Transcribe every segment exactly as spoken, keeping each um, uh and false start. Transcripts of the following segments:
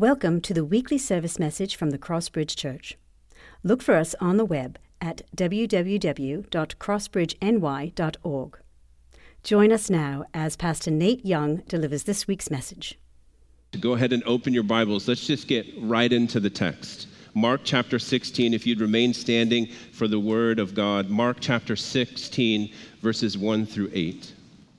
Welcome to the weekly service message from the Crossbridge Church. Look for us on the web at w w w dot crossbridge n y dot org. Join us now as Pastor Nate Young delivers this week's message. Go ahead and open your Bibles. Let's just get right into the text. Mark chapter sixteen, if you'd remain standing for the word of God. Mark chapter sixteen, verses one through eight.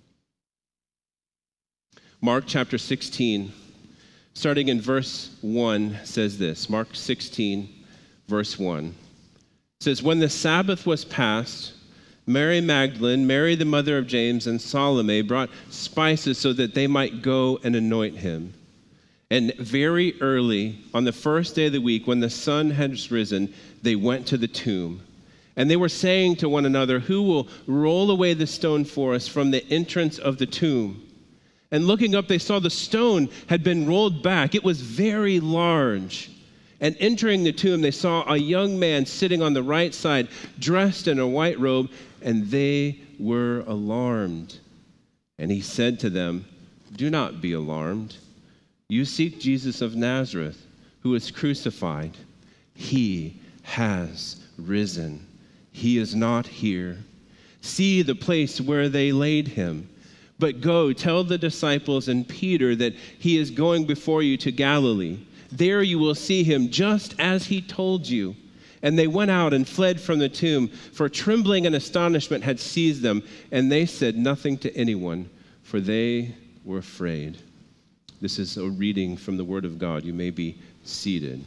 Mark chapter sixteen, starting in verse one, says this. Mark sixteen, verse one. It says, "When the Sabbath was past, Mary Magdalene, Mary the mother of James, and Salome brought spices so that they might go and anoint him. And very early, on the first day of the week, when the sun had risen, they went to the tomb. And they were saying to one another, 'Who will roll away the stone for us from the entrance of the tomb?' And looking up, they saw the stone had been rolled back. It was very large. And entering the tomb, they saw a young man sitting on the right side, dressed in a white robe, and they were alarmed. And he said to them, 'Do not be alarmed. You seek Jesus of Nazareth, who was crucified. He has risen. He is not here. See the place where they laid him. But go, tell the disciples and Peter that he is going before you to Galilee. There you will see him just as he told you.' And they went out and fled from the tomb, for trembling and astonishment had seized them, and they said nothing to anyone, for they were afraid." This is a reading from the Word of God. You may be seated.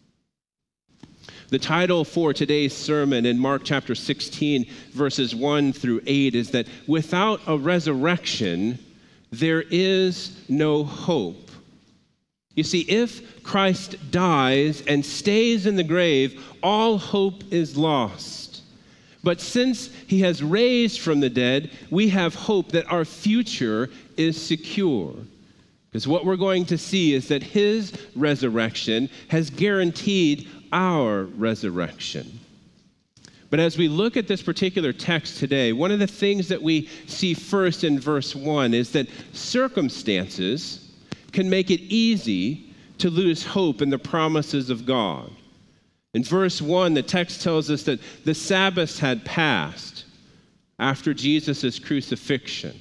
The title for today's sermon in Mark chapter sixteen, verses one through eight, is that without a resurrection, there is no hope. You see, if Christ dies and stays in the grave, all hope is lost. But since he has raised from the dead, we have hope that our future is secure. Because what we're going to see is that his resurrection has guaranteed our resurrection. But as we look at this particular text today, one of the things that we see first in verse one is that circumstances can make it easy to lose hope in the promises of God. In verse one, the text tells us that the Sabbath had passed after Jesus' crucifixion.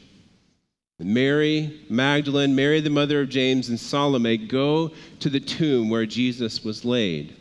Mary Magdalene, Mary the mother of James, and Salome go to the tomb where Jesus was laid.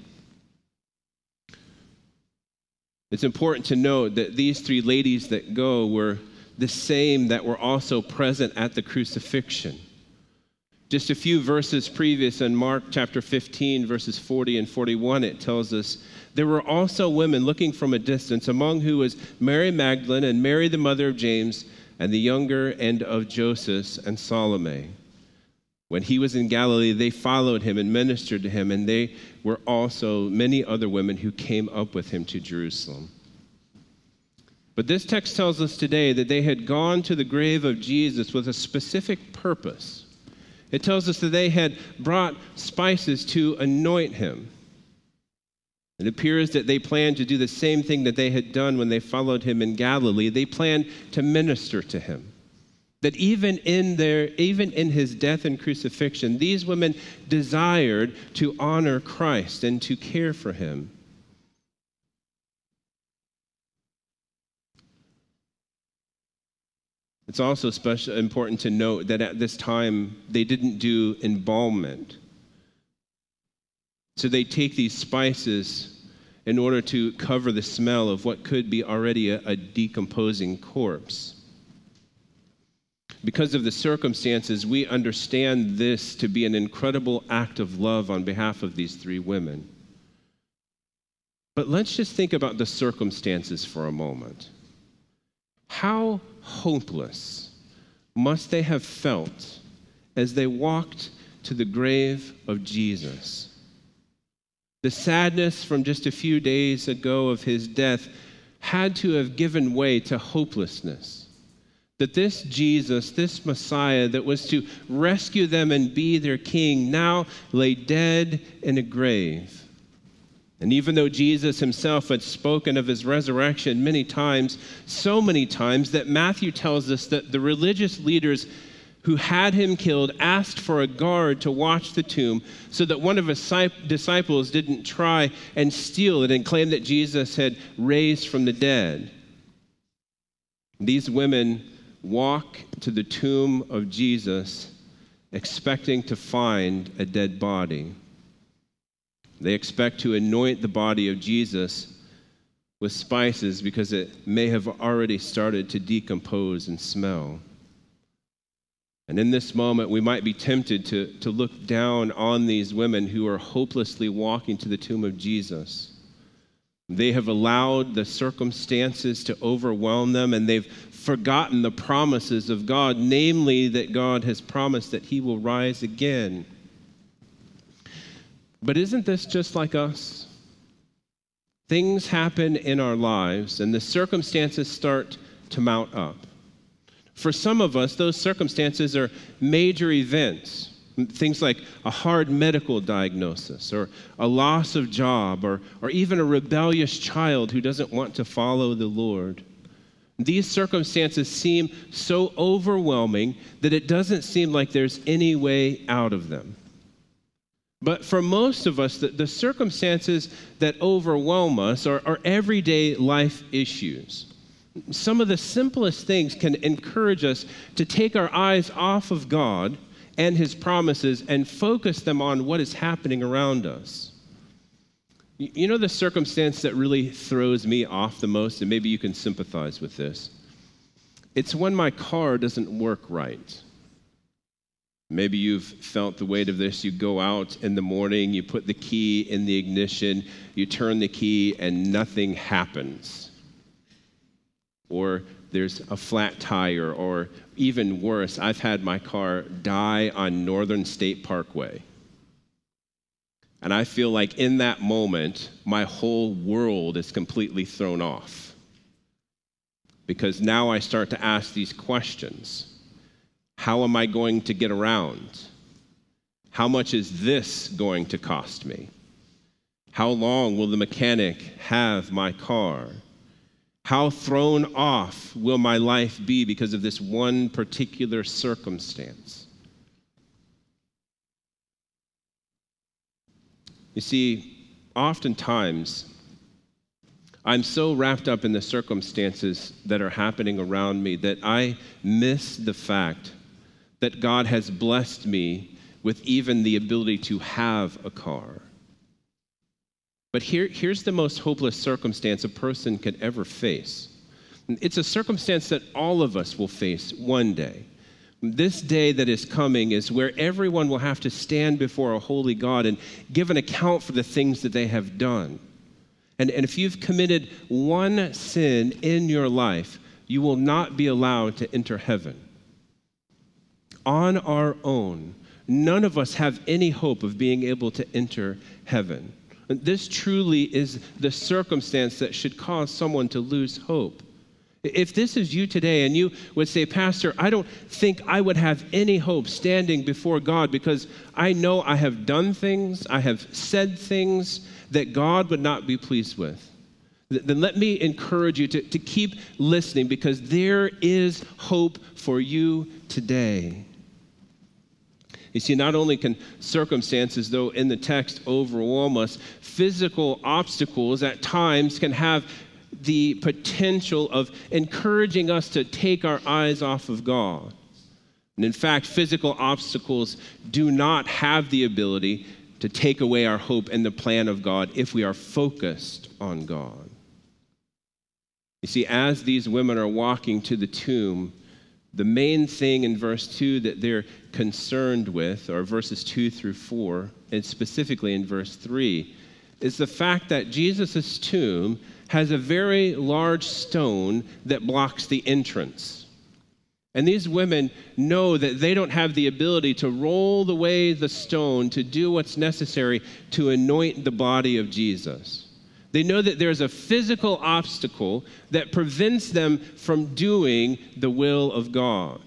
It's important to note that these three ladies that go were the same that were also present at the crucifixion. Just a few verses previous in Mark chapter fifteen, verses forty and forty-one, it tells us, "There were also women looking from a distance, among who was Mary Magdalene and Mary the mother of James, and the younger and of Joseph and Salome. When he was in Galilee, they followed him and ministered to him, and they were also many other women who came up with him to Jerusalem." But this text tells us today that they had gone to the grave of Jesus with a specific purpose. It tells us that they had brought spices to anoint him. It appears that they planned to do the same thing that they had done when they followed him in Galilee. They planned to minister to him. That even in their, even in his death and crucifixion, these women desired to honor Christ and to care for him. It's also special, important to note that at this time, they didn't do embalmment. So they take these spices in order to cover the smell of what could be already a, a decomposing corpse. Because of the circumstances, we understand this to be an incredible act of love on behalf of these three women. But let's just think about the circumstances for a moment. How hopeless must they have felt as they walked to the grave of Jesus? The sadness from just a few days ago of his death had to have given way to hopelessness. That this Jesus, this Messiah that was to rescue them and be their king, now lay dead in a grave. And even though Jesus himself had spoken of his resurrection many times, so many times that Matthew tells us that the religious leaders who had him killed, asked for a guard to watch the tomb so that one of his disciples didn't try and steal it and claim that Jesus had raised from the dead. These women walk to the tomb of Jesus expecting to find a dead body. They expect to anoint the body of Jesus with spices because it may have already started to decompose and smell. And in this moment, we might be tempted to, to look down on these women who are hopelessly walking to the tomb of Jesus. They have allowed the circumstances to overwhelm them, and they've forgotten the promises of God, namely that God has promised that he will rise again. But isn't this just like us? Things happen in our lives, and the circumstances start to mount up. For some of us, those circumstances are major events, things like a hard medical diagnosis, or a loss of job, or, or even a rebellious child who doesn't want to follow the Lord. These circumstances seem so overwhelming that it doesn't seem like there's any way out of them. But for most of us, the, the circumstances that overwhelm us are, are everyday life issues. Some of the simplest things can encourage us to take our eyes off of God and his promises and focus them on what is happening around us. You know the circumstance that really throws me off the most, and maybe you can sympathize with this? It's when my car doesn't work right. Maybe you've felt the weight of this. You go out in the morning, you put the key in the ignition, you turn the key, and nothing happens. Or there's a flat tire, or even worse, I've had my car die on Northern State Parkway. And I feel like in that moment, my whole world is completely thrown off. Because now I start to ask these questions. How am I going to get around? How much is this going to cost me? How long will the mechanic have my car? How thrown off will my life be because of this one particular circumstance? You see, oftentimes, I'm so wrapped up in the circumstances that are happening around me that I miss the fact that God has blessed me with even the ability to have a car. But here, here's the most hopeless circumstance a person could ever face. It's a circumstance that all of us will face one day. This day that is coming is where everyone will have to stand before a holy God and give an account for the things that they have done. And, and if you've committed one sin in your life, you will not be allowed to enter heaven. On our own, none of us have any hope of being able to enter heaven. This truly is the circumstance that should cause someone to lose hope. If this is you today and you would say, Pastor, I don't think I would have any hope standing before God because I know I have done things, I have said things that God would not be pleased with, then let me encourage you to, to keep listening because there is hope for you today. You see, not only can circumstances, though, in the text overwhelm us, physical obstacles at times can have the potential of encouraging us to take our eyes off of God. And in fact, physical obstacles do not have the ability to take away our hope in the plan of God if we are focused on God. You see, as these women are walking to the tomb, the main thing in verse two that they're concerned with, or verses two through four, and specifically in verse three, is the fact that Jesus' tomb has a very large stone that blocks the entrance. And these women know that they don't have the ability to roll away the stone to do what's necessary to anoint the body of Jesus. They know that there's a physical obstacle that prevents them from doing the will of God.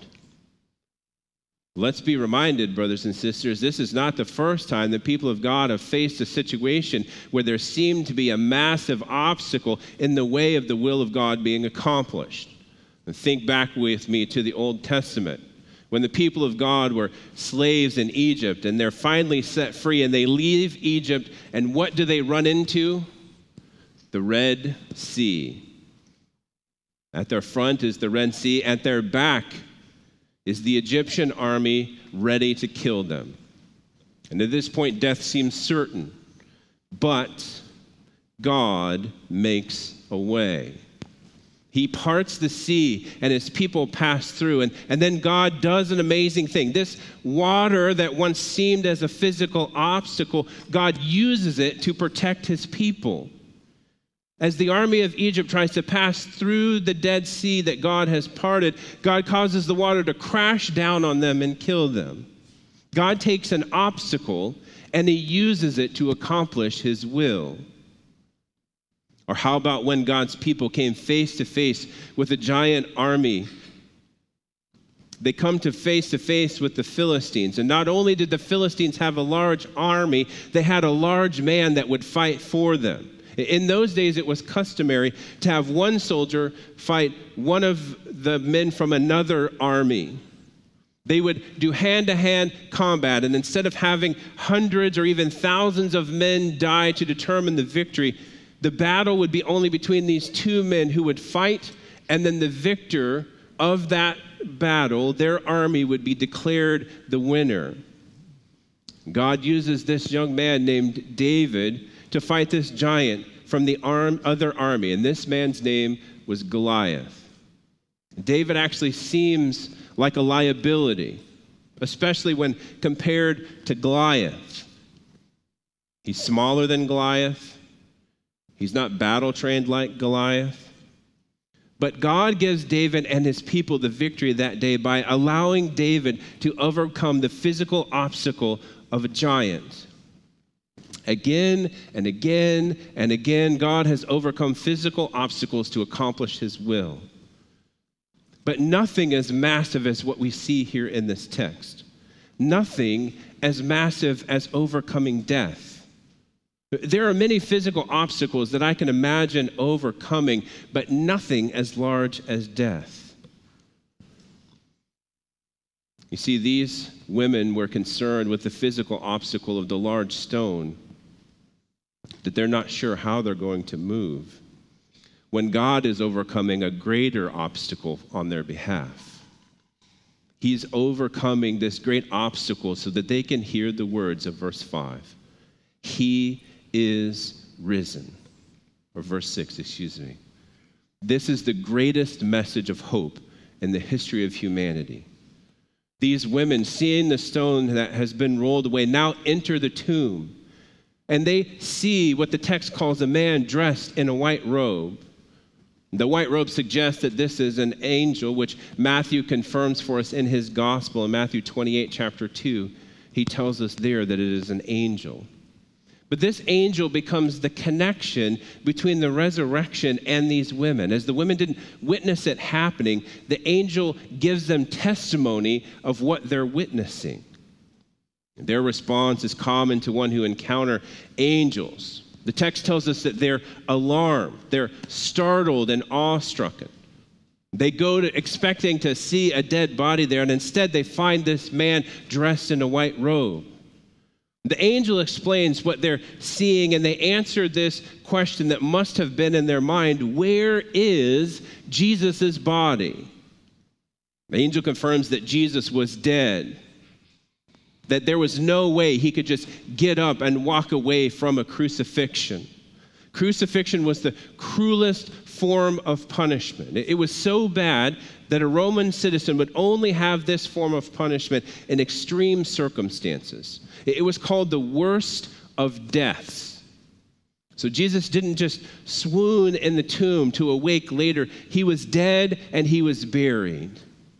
Let's be reminded, brothers and sisters, this is not the first time the people of God have faced a situation where there seemed to be a massive obstacle in the way of the will of God being accomplished. And think back with me to the Old Testament, when the people of God were slaves in Egypt, and they're finally set free, and they leave Egypt, and what do they run into? The Red Sea. At their front is the Red Sea. At their back is the Egyptian army ready to kill them. And at this point, death seems certain. But God makes a way. He parts the sea, and his people pass through. And, and then God does an amazing thing. This water that once seemed as a physical obstacle, God uses it to protect his people. As the army of Egypt tries to pass through the Dead Sea that God has parted, God causes the water to crash down on them and kill them. God takes an obstacle, and he uses it to accomplish his will. Or how about when God's people came face to face with a giant army? They come to face to face with the Philistines. And not only did the Philistines have a large army, they had a large man that would fight for them. In those days, it was customary to have one soldier fight one of the men from another army. They would do hand-to-hand combat, and instead of having hundreds or even thousands of men die to determine the victory, the battle would be only between these two men who would fight, and then the victor of that battle, their army, would be declared the winner. God uses this young man named David to fight this giant from the arm, other army, and this man's name was Goliath. David actually seems like a liability, especially when compared to Goliath. He's smaller than Goliath. He's not battle-trained like Goliath. But God gives David and his people the victory that day by allowing David to overcome the physical obstacle of a giant. Again and again and again, God has overcome physical obstacles to accomplish his will. But nothing as massive as what we see here in this text. Nothing as massive as overcoming death. There are many physical obstacles that I can imagine overcoming, but nothing as large as death. You see, these women were concerned with the physical obstacle of the large stone, that they're not sure how they're going to move, when God is overcoming a greater obstacle on their behalf. He's overcoming this great obstacle so that they can hear the words of verse five. He is risen. Or verse six, excuse me. This is the greatest message of hope in the history of humanity. These women, seeing the stone that has been rolled away, now enter the tomb. And they see what the text calls a man dressed in a white robe. The white robe suggests that this is an angel, which Matthew confirms for us in his gospel. In Matthew twenty-eight, chapter two, he tells us there that it is an angel. But this angel becomes the connection between the resurrection and these women. As the women didn't witness it happening, the angel gives them testimony of what they're witnessing. Their response is common to one who encounter angels. The text tells us that they're alarmed, they're startled and awestruck. They go to expecting to see a dead body there, and instead they find this man dressed in a white robe. The angel explains what they're seeing, and they answer this question that must have been in their mind: where is Jesus' body? The angel confirms that Jesus was dead, that there was no way he could just get up and walk away from a crucifixion. Crucifixion was the cruelest form of punishment. It was so bad that a Roman citizen would only have this form of punishment in extreme circumstances. It was called the worst of deaths. So Jesus didn't just swoon in the tomb to awake later. He was dead and he was buried.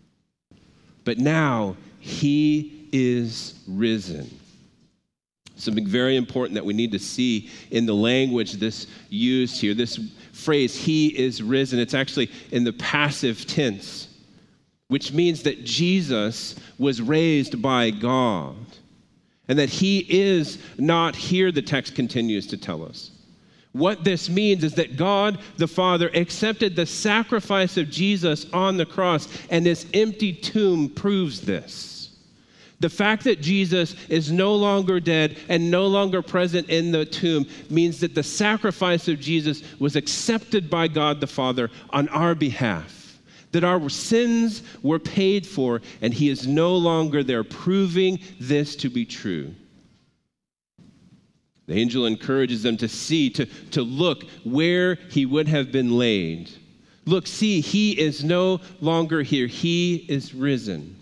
But now he is risen. Something very important that we need to see in the language this used here, this phrase, he is risen. It's actually in the passive tense, which means that Jesus was raised by God and that he is not here, the text continues to tell us. What this means is that God the Father accepted the sacrifice of Jesus on the cross, and this empty tomb proves this. The fact that Jesus is no longer dead and no longer present in the tomb means that the sacrifice of Jesus was accepted by God the Father on our behalf, that our sins were paid for, and he is no longer there, proving this to be true. The angel encourages them to see, to, to look where he would have been laid. Look, see, he is no longer here. He is risen.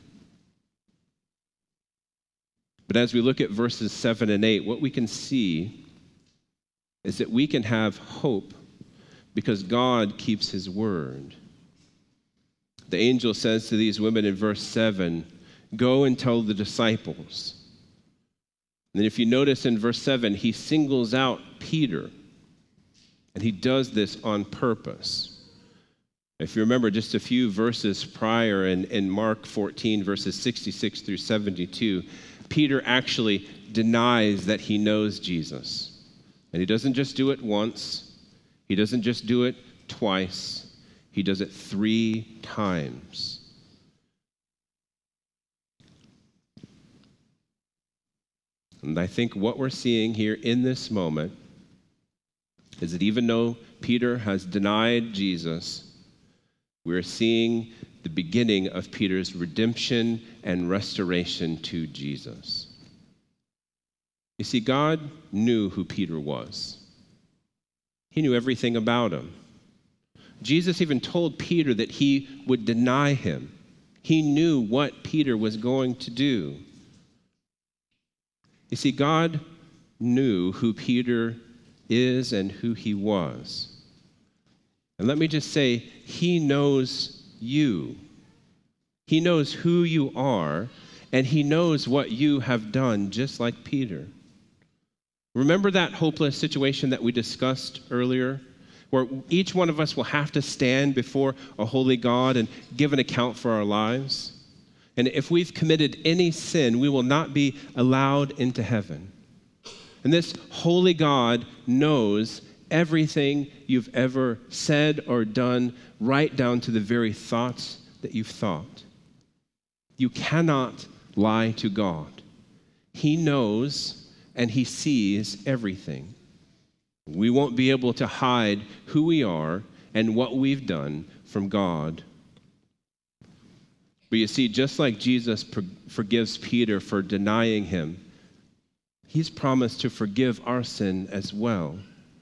But as we look at verses seven and eight, what we can see is that we can have hope because God keeps his word. The angel says to these women in verse seven, "Go and tell the disciples." And if you notice in verse seven, he singles out Peter, and he does this on purpose. If you remember just a few verses prior in, in Mark fourteen, verses sixty-six through seventy-two, Peter actually denies that he knows Jesus. And he doesn't just do it once, he doesn't just do it twice, he does it three times. And I think what we're seeing here in this moment is that even though Peter has denied Jesus, we're seeing the beginning of Peter's redemption and restoration to Jesus. You see, God knew who Peter was. He knew everything about him. Jesus even told Peter that he would deny him. He knew what Peter was going to do. You see, God knew who Peter is and who he was. And let me just say, he knows you. He knows who you are, and he knows what you have done, just like Peter. Remember that hopeless situation that we discussed earlier, where each one of us will have to stand before a holy God and give an account for our lives? And if we've committed any sin, we will not be allowed into heaven. And this holy God knows everything you've ever said or done, right down to the very thoughts that you've thought. You cannot lie to God. He knows and he sees everything. We won't be able to hide who we are and what we've done from God. But you see, just like Jesus forgives Peter for denying him, he's promised to forgive our sin as well.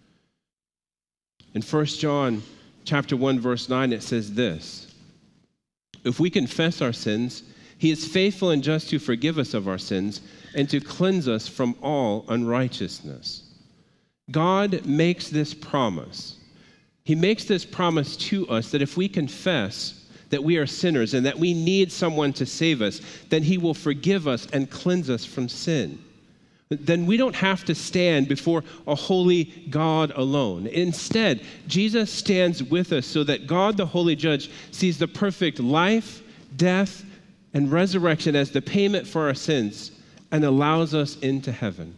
In First John chapter one, verse nine, it says this: "If we confess our sins, he is faithful and just to forgive us of our sins and to cleanse us from all unrighteousness." God makes this promise. He makes this promise to us that if we confess that we are sinners and that we need someone to save us, then he will forgive us and cleanse us from sin. Then we don't have to stand before a holy God alone. Instead, Jesus stands with us so that God, the holy judge, sees the perfect life, death, and resurrection as the payment for our sins and allows us into heaven.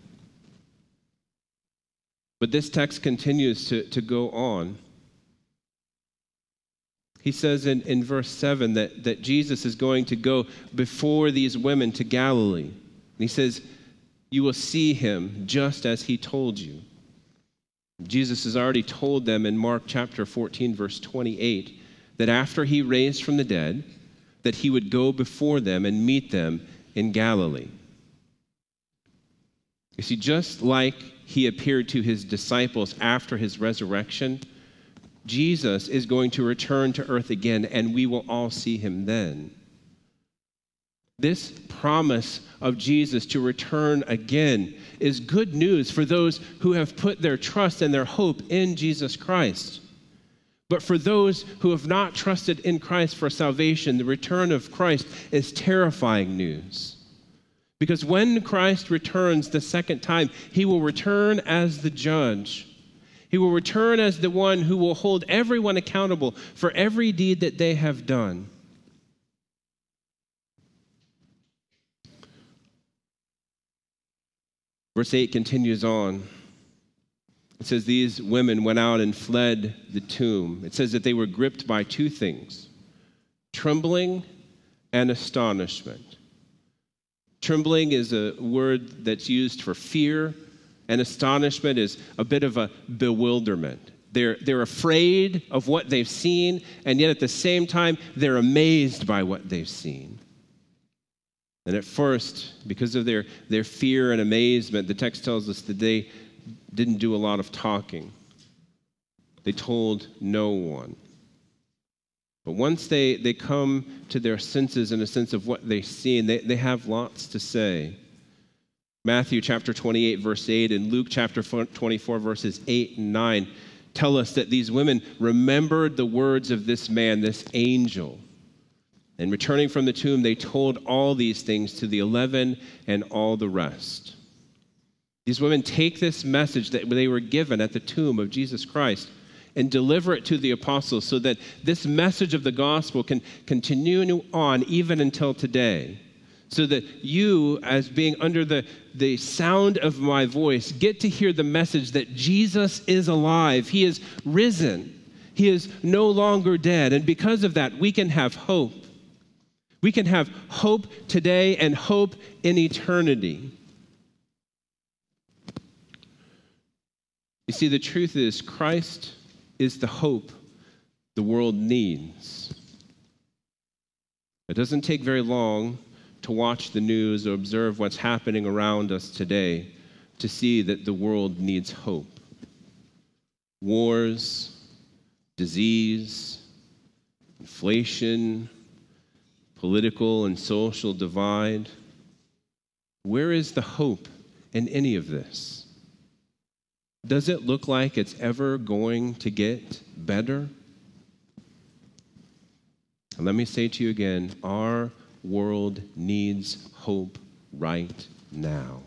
But this text continues to, to go on. He says in, in verse seven that, that Jesus is going to go before these women to Galilee. And he says, "You will see him just as he told you." Jesus has already told them in Mark chapter fourteen, verse twenty-eight, that after he raised from the dead, that he would go before them and meet them in Galilee. You see, just like he appeared to his disciples after his resurrection, Jesus is going to return to earth again, and we will all see him then. This promise of Jesus to return again is good news for those who have put their trust and their hope in Jesus Christ. But for those who have not trusted in Christ for salvation, the return of Christ is terrifying news. Because when Christ returns the second time, he will return as the judge. He will return as the one who will hold everyone accountable for every deed that they have done. Verse eight continues on. It says these women went out and fled the tomb. It says that they were gripped by two things, trembling and astonishment. Trembling is a word that's used for fear, and astonishment is a bit of a bewilderment. They're, they're afraid of what they've seen, and yet at the same time, they're amazed by what they've seen. And at first, because of their, their fear and amazement, the text tells us that they didn't do a lot of talking. They told no one. But once they, they come to their senses in a sense of what they've seen, they, they have lots to say. Matthew chapter twenty-eight, verse eight, and Luke chapter twenty-four, verses eight and nine tell us that these women remembered the words of this man, this angel. And returning from the tomb, they told all these things to the eleven and all the rest. These women take this message that they were given at the tomb of Jesus Christ and deliver it to the apostles so that this message of the gospel can continue on even until today. So that you, as being under the, the sound of my voice, get to hear the message that Jesus is alive. He is risen. He is no longer dead. And because of that, we can have hope. We can have hope today and hope in eternity. You see, the truth is Christ is the hope the world needs. It doesn't take very long to watch the news or observe what's happening around us today to see that the world needs hope. Wars, disease, inflation, political and social divide. Where is the hope in any of this? Does it look like it's ever going to get better? And let me say to you again, our world needs hope right now.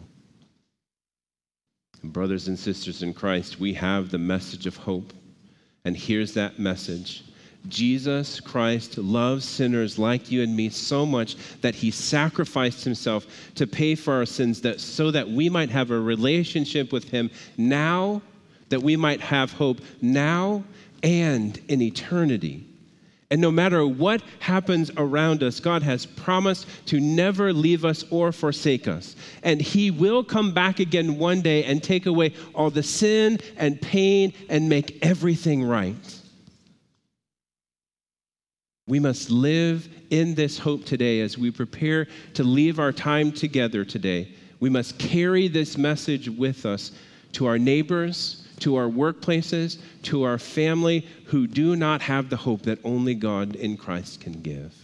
And brothers and sisters in Christ, we have the message of hope. And here's that message. Jesus Christ loves sinners like you and me so much that he sacrificed himself to pay for our sins that, so that we might have a relationship with him now, that we might have hope now and in eternity. And no matter what happens around us, God has promised to never leave us or forsake us. And he will come back again one day and take away all the sin and pain and make everything right. We must live in this hope today as we prepare to leave our time together today. We must carry this message with us to our neighbors, to our workplaces, to our family who do not have the hope that only God in Christ can give.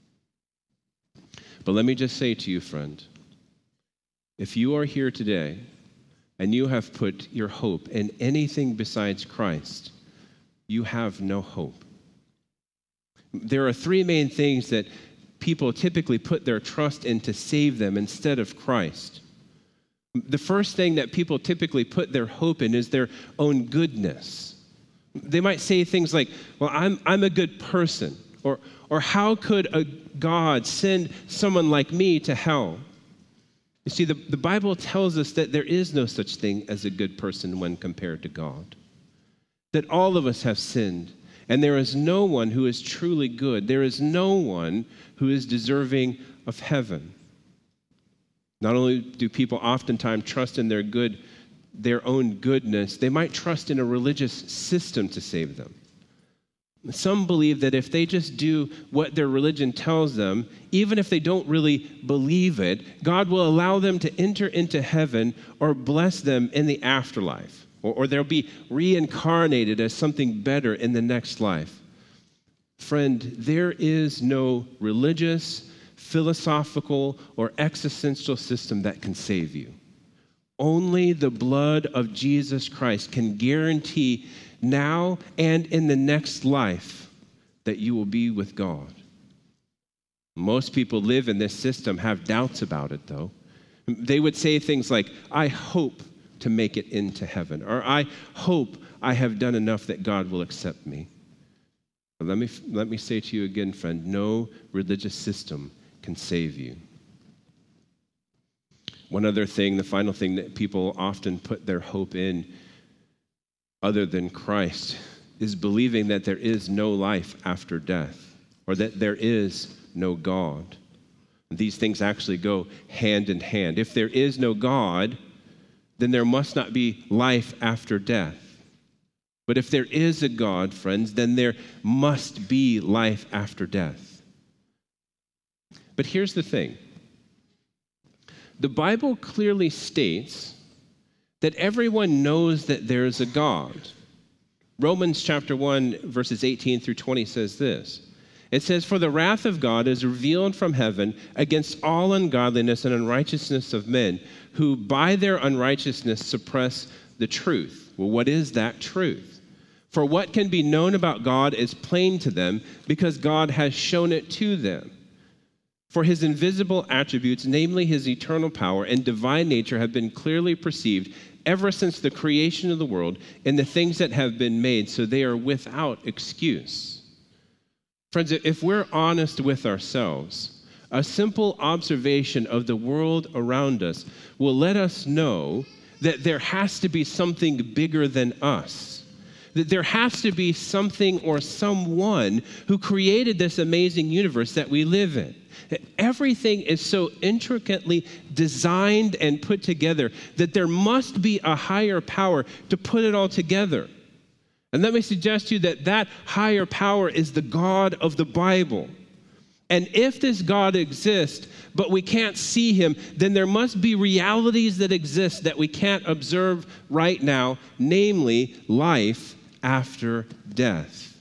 But let me just say to you, friend, if you are here today and you have put your hope in anything besides Christ, you have no hope. There are three main things that people typically put their trust in to save them instead of Christ. The first thing that people typically put their hope in is their own goodness. They might say things like, well, I'm, I'm a good person, or, or how could a God send someone like me to hell? You see, the, the Bible tells us that there is no such thing as a good person when compared to God, that all of us have sinned. And there is no one who is truly good. There is no one who is deserving of heaven. Not only do people oftentimes trust in their good, their own goodness, they might trust in a religious system to save them. Some believe that if they just do what their religion tells them, even if they don't really believe it, God will allow them to enter into heaven or bless them in the afterlife. Or, or they'll be reincarnated as something better in the next life. Friend, there is no religious, philosophical, or existential system that can save you. Only the blood of Jesus Christ can guarantee now and in the next life that you will be with God. Most people live in this system have doubts about it, though. They would say things like, I hope to make it into heaven, or I hope I have done enough that God will accept me. But let me, let me say to you again, friend, no religious system can save you. One other thing, the final thing that people often put their hope in other than Christ is believing that there is no life after death, or that there is no God. These things actually go hand in hand. If there is no God, then there must not be life after death. But if there is a God, friends, then there must be life after death. But here's the thing. The Bible clearly states that everyone knows that there is a God. Romans chapter one, verses eighteen through twenty says this. It says, "For the wrath of God is revealed from heaven against all ungodliness and unrighteousness of men, who by their unrighteousness suppress the truth." Well, what is that truth? "For what can be known about God is plain to them, because God has shown it to them. For his invisible attributes, namely his eternal power and divine nature, have been clearly perceived ever since the creation of the world in the things that have been made, so they are without excuse." Friends, if we're honest with ourselves, a simple observation of the world around us will let us know that there has to be something bigger than us. That there has to be something or someone who created this amazing universe that we live in. That everything is so intricately designed and put together that there must be a higher power to put it all together. And let me suggest to you that that higher power is the God of the Bible. And if this God exists, but we can't see him, then there must be realities that exist that we can't observe right now, namely life after death.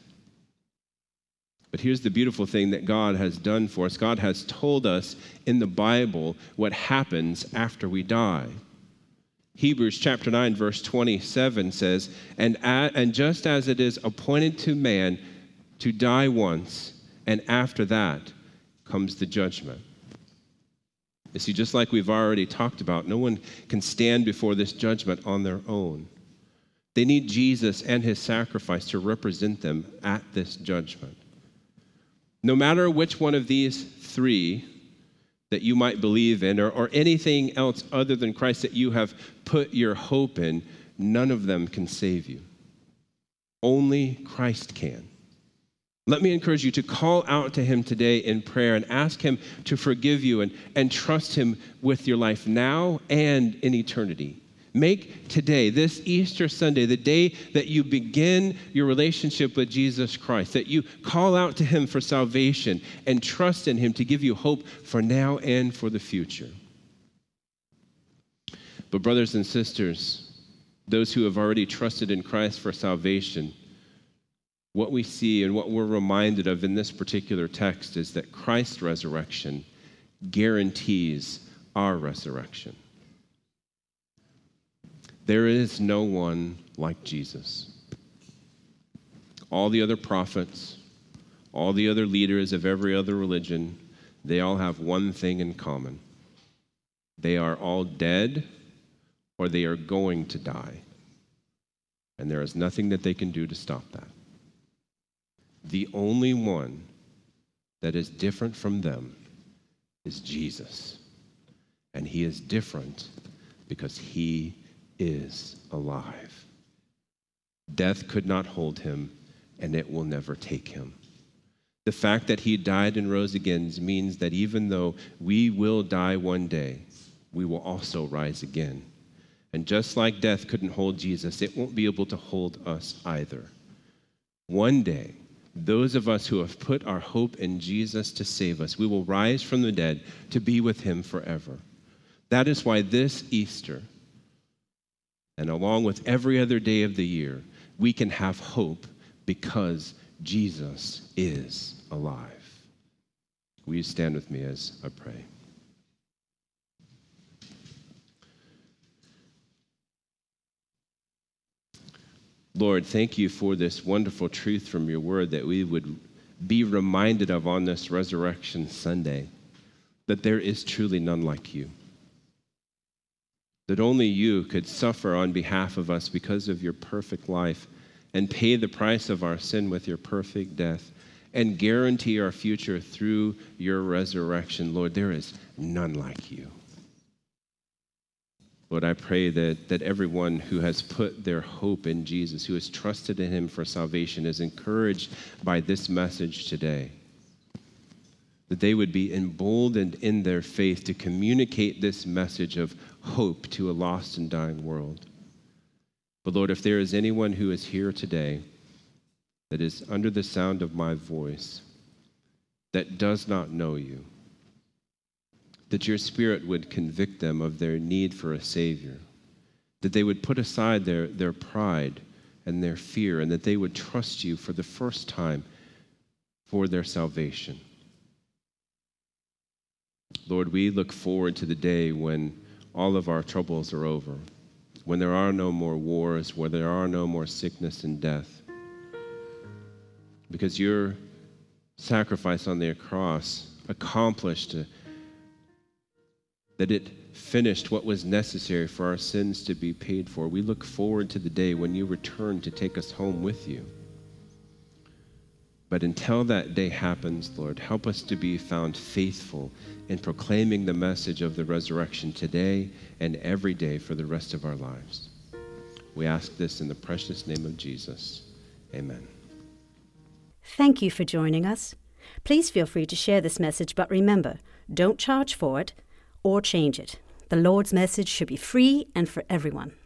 But here's the beautiful thing that God has done for us. God has told us in the Bible what happens after we die. Hebrews chapter nine, verse twenty-seven says, and, and just as it is appointed to man to die once, and after that comes the judgment. You see, just like we've already talked about, no one can stand before this judgment on their own. They need Jesus and his sacrifice to represent them at this judgment. No matter which one of these three that you might believe in, or, or anything else other than Christ that you have put your hope in, none of them can save you. Only Christ can. Let me encourage you to call out to him today in prayer and ask him to forgive you and, and trust him with your life now and in eternity. Make today, this Easter Sunday, the day that you begin your relationship with Jesus Christ, that you call out to him for salvation and trust in him to give you hope for now and for the future. But brothers and sisters, those who have already trusted in Christ for salvation, what we see and what we're reminded of in this particular text is that Christ's resurrection guarantees our resurrection. There is no one like Jesus. All the other prophets, all the other leaders of every other religion, they all have one thing in common. They are all dead, or they are going to die. And there is nothing that they can do to stop that. The only one that is different from them is Jesus. And he is different because he is alive. Death could not hold him, and it will never take him. The fact that he died and rose again means that even though we will die one day, we will also rise again. And just like death couldn't hold Jesus, it won't be able to hold us either. One day, those of us who have put our hope in Jesus to save us, we will rise from the dead to be with him forever. That is why this Easter, and along with every other day of the year, we can have hope because Jesus is alive. Will you stand with me as I pray? Lord, thank you for this wonderful truth from your word that we would be reminded of on this Resurrection Sunday, that there is truly none like you. That only you could suffer on behalf of us because of your perfect life and pay the price of our sin with your perfect death and guarantee our future through your resurrection. Lord, there is none like you. Lord, I pray that, that everyone who has put their hope in Jesus, who has trusted in him for salvation, is encouraged by this message today, that they would be emboldened in their faith to communicate this message of hope to a lost and dying world. But Lord, if there is anyone who is here today that is under the sound of my voice, that does not know you, that your Spirit would convict them of their need for a Savior, that they would put aside their, their pride and their fear, and that they would trust you for the first time for their salvation. Lord, we look forward to the day when all of our troubles are over, when there are no more wars, where there are no more sickness and death, because your sacrifice on the cross accomplished a that it finished what was necessary for our sins to be paid for. We look forward to the day when you return to take us home with you. But until that day happens, Lord, help us to be found faithful in proclaiming the message of the resurrection today and every day for the rest of our lives. We ask this in the precious name of Jesus. Amen. Thank you for joining us. Please feel free to share this message, but remember, don't charge for it or change it. The Lord's message should be free and for everyone.